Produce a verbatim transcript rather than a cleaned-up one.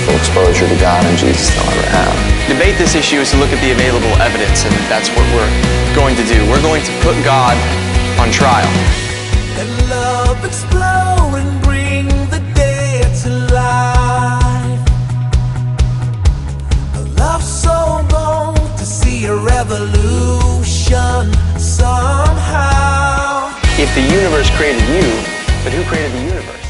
full exposure to God and Jesus they'll ever have. Debate this issue is to look at the available evidence, and that's what we're going to do. We're going to put God on trial. Let love explode and bring the dead to life. A love so bold to see a revolution somehow. If the universe created you, but who created the universe?